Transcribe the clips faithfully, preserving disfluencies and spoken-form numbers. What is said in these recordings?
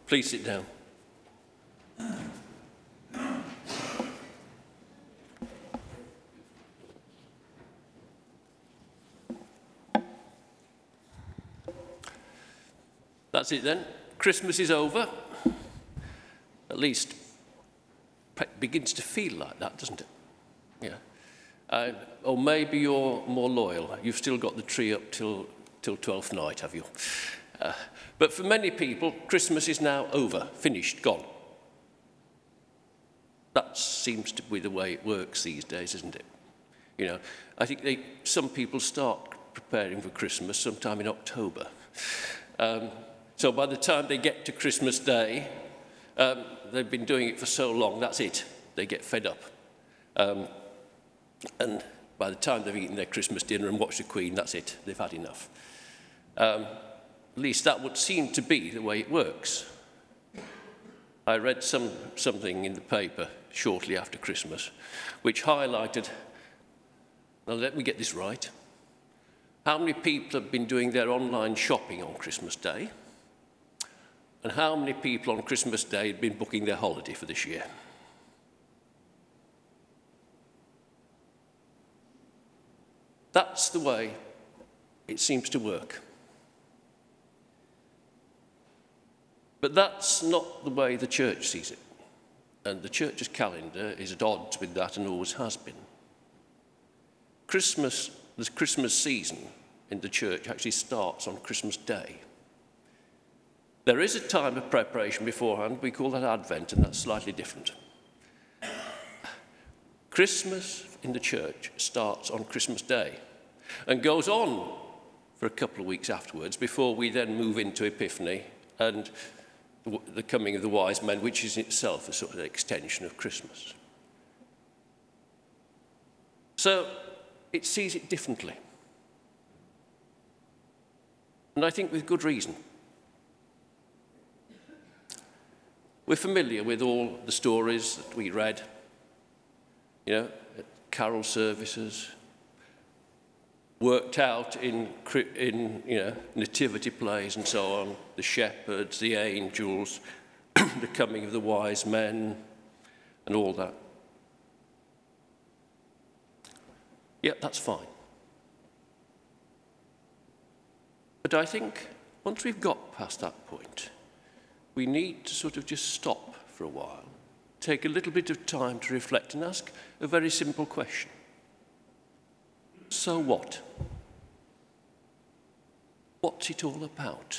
Please sit down. That's it then. Christmas is over. At least it begins to feel like that, doesn't it? Yeah. Uh, or maybe you're more loyal. You've still got the tree up till, till twelfth night, have you? Uh, but for many people, Christmas is now over, finished, gone. That seems to be the way it works these days, isn't it? You know, I think they, some people start preparing for Christmas sometime in October. Um, so by the time they get to Christmas Day, um, they've been doing it for so long, that's it. They get fed up. Um, and by the time they've eaten their Christmas dinner and watched the Queen, that's it. They've had enough. Um, at least that would seem to be the way it works. I read some, something in the paper shortly after Christmas, which highlighted, now let me get this right, how many people have been doing their online shopping on Christmas Day, and how many people on Christmas Day have been booking their holiday for this year. That's the way it seems to work. But that's not the way the church sees it. And the church's calendar is at odds with that and always has been. Christmas, the Christmas season in the church actually starts on Christmas Day. There is a time of preparation beforehand. We call that Advent, and that's slightly different. Christmas in the church starts on Christmas Day and goes on for a couple of weeks afterwards before we then move into Epiphany and the coming of the wise men, which is in itself a sort of extension of Christmas. So it sees it differently. And I think with good reason. We're familiar with all the stories that we read, you know, at carol services, worked out in, in you know, nativity plays and so on, the shepherds, the angels, the coming of the wise men, and all that. Yeah, that's fine. But I think once we've got past that point, we need to sort of just stop for a while, take a little bit of time to reflect and ask a very simple question. So what? What's it all about?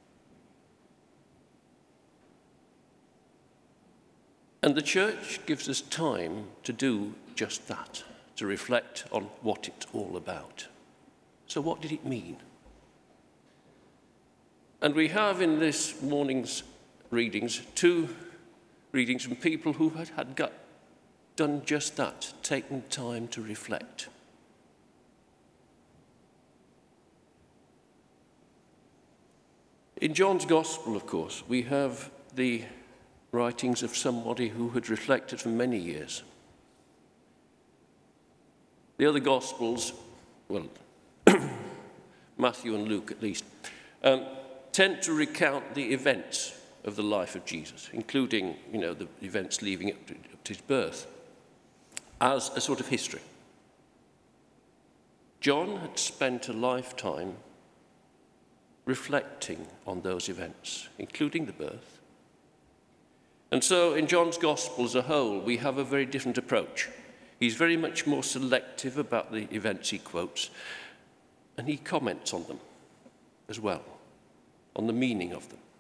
And the church gives us time to do just that, to reflect on what it's all about. So what did it mean? And we have in this morning's readings two readings from people who had, had got, done just that, taken time to reflect. In John's Gospel, of course, we have the writings of somebody who had reflected for many years. The other Gospels, well, Matthew and Luke at least, um, tend to recount the events of the life of Jesus, including, you know, the events leading up to, up to his birth, as a sort of history. John had spent a lifetime reflecting on those events, including the birth. And so in John's Gospel as a whole, we have a very different approach. He's very much more selective about the events he quotes, and he comments on them as well, on the meaning of them,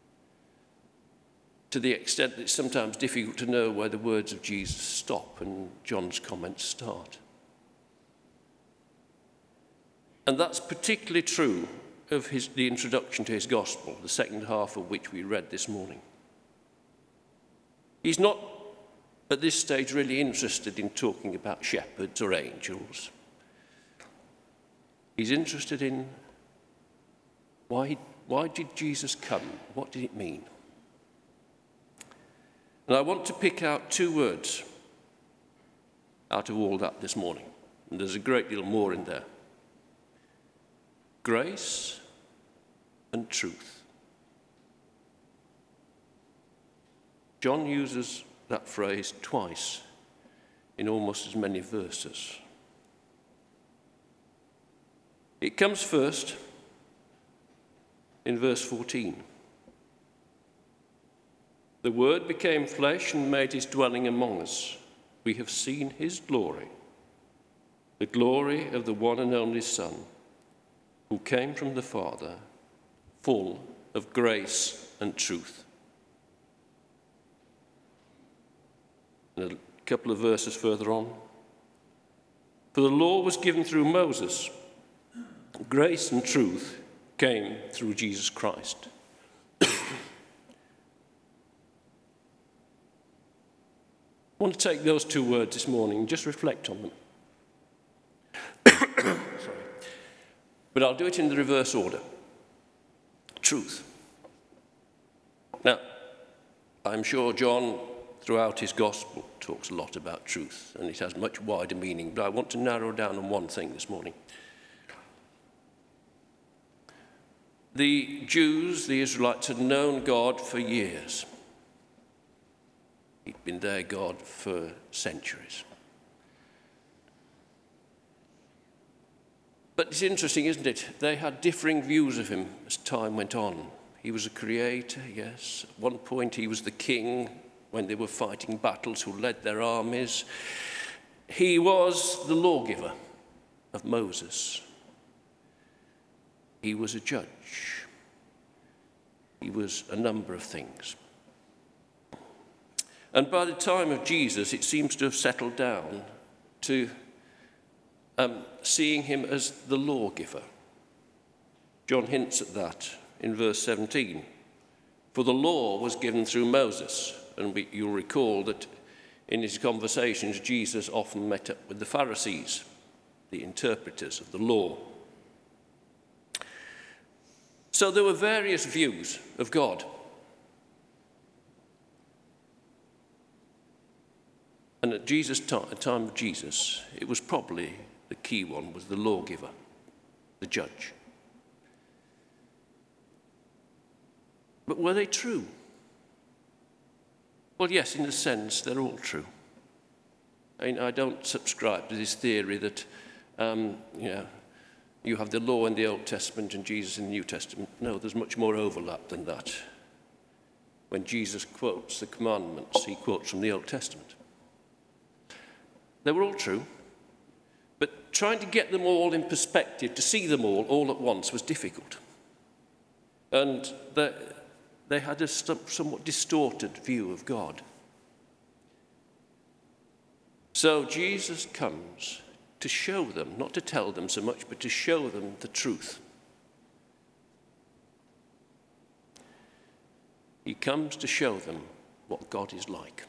to the extent that it's sometimes difficult to know where the words of Jesus stop and John's comments start. And that's particularly true of his, the introduction to his gospel, the second half of which we read this morning. He's not, at this stage, really interested in talking about shepherds or angels. He's interested in why, why did Jesus come? What did it mean? And I want to pick out two words out of all that this morning. And there's a great deal more in there. Grace and truth. John uses that phrase twice in almost as many verses. It comes first in verse fourteen. The Word became flesh and made his dwelling among us. We have seen his glory, the glory of the one and only Son, who came from the Father, full of grace and truth. And a couple of verses further on. For the law was given through Moses. Grace and truth came through Jesus Christ. I want to take those two words this morning and just reflect on them. Sorry. But I'll do it in the reverse order. Truth. Now, I'm sure John, throughout his gospel, talks a lot about truth, and it has much wider meaning, but I want to narrow down on one thing this morning. The Jews, the Israelites, had known God for years. He'd been their God for centuries. But it's interesting, isn't it? They had differing views of him as time went on. He was a creator, yes. At one point he was the king when they were fighting battles, who led their armies. He was the lawgiver of Moses. He was a judge. He was a number of things. And by the time of Jesus, it seems to have settled down to um, seeing him as the lawgiver. John hints at that in verse seventeen. For the law was given through Moses. And we, you'll recall that in his conversations, Jesus often met up with the Pharisees, the interpreters of the law. So there were various views of God. And at Jesus' time, at the time of Jesus, it was probably the key one was the lawgiver, the judge. But were they true? Well, yes, in a sense, they're all true. I mean, I don't subscribe to this theory that, um, you know, you have the law in the Old Testament and Jesus in the New Testament. No, there's much more overlap than that. When Jesus quotes the commandments, he quotes from the Old Testament. They were all true, but trying to get them all in perspective, to see them all all at once, was difficult. And they, they had a somewhat distorted view of God. So Jesus comes to show them, not to tell them so much, but to show them the truth. He comes to show them what God is like.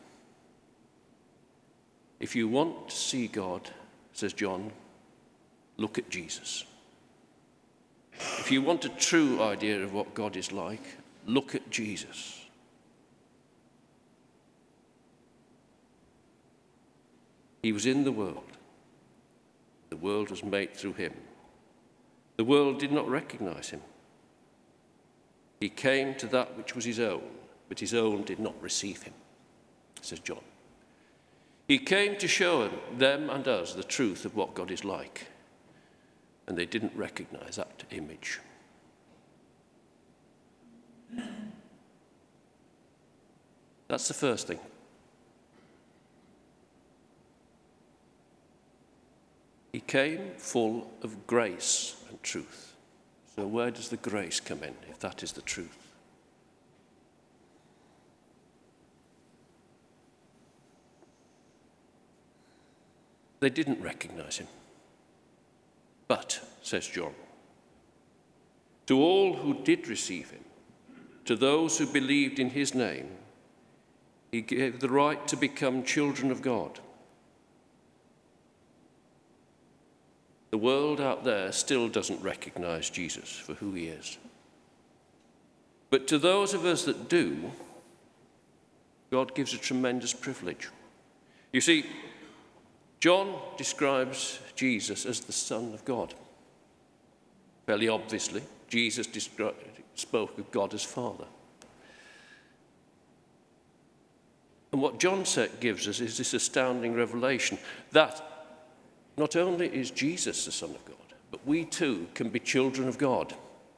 If you want to see God, says John, look at Jesus. If you want a true idea of what God is like, look at Jesus. He was in the world. The world was made through him. The world did not recognize him. He came to that which was his own, but his own did not receive him, says John. He came to show them and us the truth of what God is like, and they didn't recognize that image. That's the first thing. He came full of grace and truth. So where does the grace come in, if that is the truth? They didn't recognize him. But, says John, to all who did receive him, to those who believed in his name, he gave the right to become children of God. The world out there still doesn't recognize Jesus for who he is. But to those of us that do, God gives a tremendous privilege. You see, John describes Jesus as the Son of God. Fairly obviously, Jesus described, spoke of God as Father. And what John gives us is this astounding revelation that not only is Jesus the Son of God, but we too can be children of God.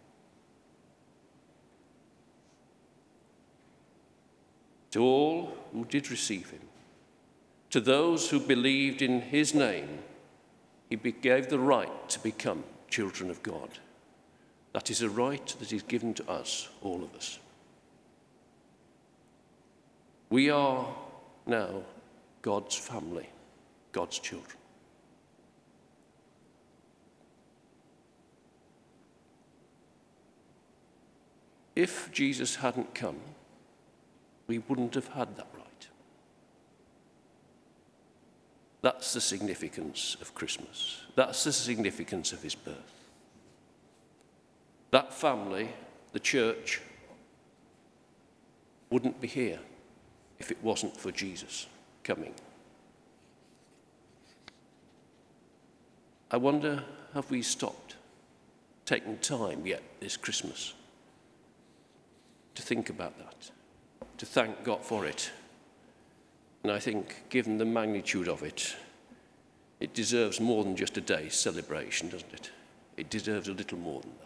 To all who did receive him, to those who believed in his name, he gave the right to become children of God. That is a right that is given to us, all of us. We are now God's family, God's children. If Jesus hadn't come, we wouldn't have had that right. That's the significance of Christmas. That's the significance of his birth. That family, the church, wouldn't be here if it wasn't for Jesus coming. I wonder, have we stopped, taken time yet this Christmas to think about that, to thank God for it? And I think, given the magnitude of it, it deserves more than just a day's celebration, doesn't it? It deserves a little more than that.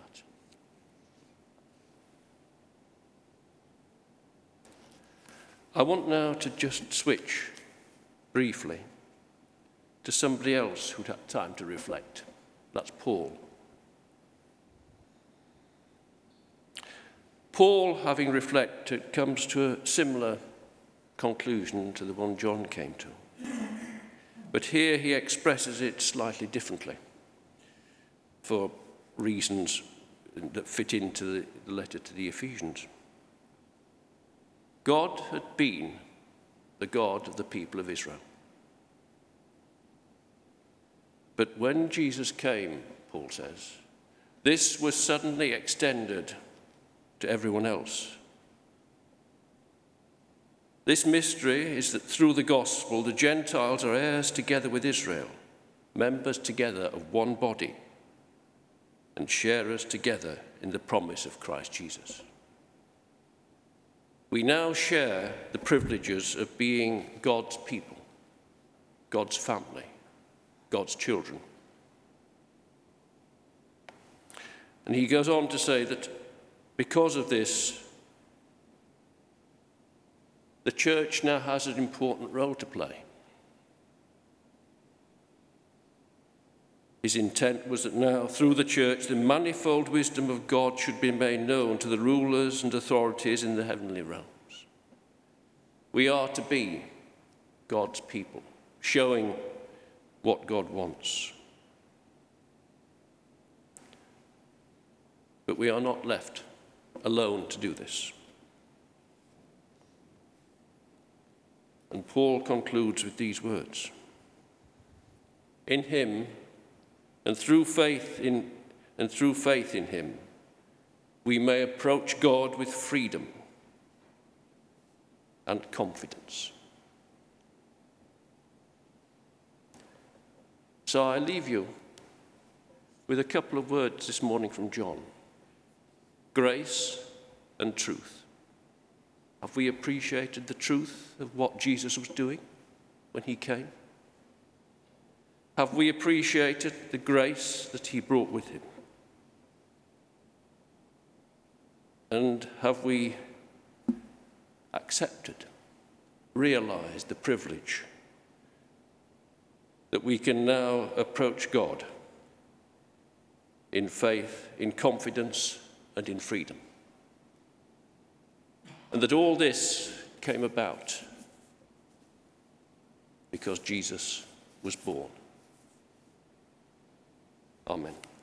I want now to just switch briefly to somebody else who'd had time to reflect. That's Paul. Paul, having reflected, comes to a similar conclusion to the one John came to. But here he expresses it slightly differently for reasons that fit into the letter to the Ephesians. God had been the God of the people of Israel. But when Jesus came, Paul says, this was suddenly extended to everyone else. This mystery is that through the gospel, the Gentiles are heirs together with Israel, members together of one body, and sharers together in the promise of Christ Jesus. We now share the privileges of being God's people, God's family, God's children. And he goes on to say that because of this, the church now has an important role to play. His intent was that now, through the church, the manifold wisdom of God should be made known to the rulers and authorities in the heavenly realms. We are to be God's people, showing what God wants. But we are not left alone to do this. And Paul concludes with these words. In him, and through faith in and through faith in him, we may approach God with freedom and confidence. So I leave you with a couple of words this morning from John. Grace and truth. Have we appreciated the truth of what Jesus was doing when he came? Have we appreciated the grace that he brought with him? And have we accepted, realized the privilege that we can now approach God in faith, in confidence, and in freedom? And that all this came about because Jesus was born. Amen.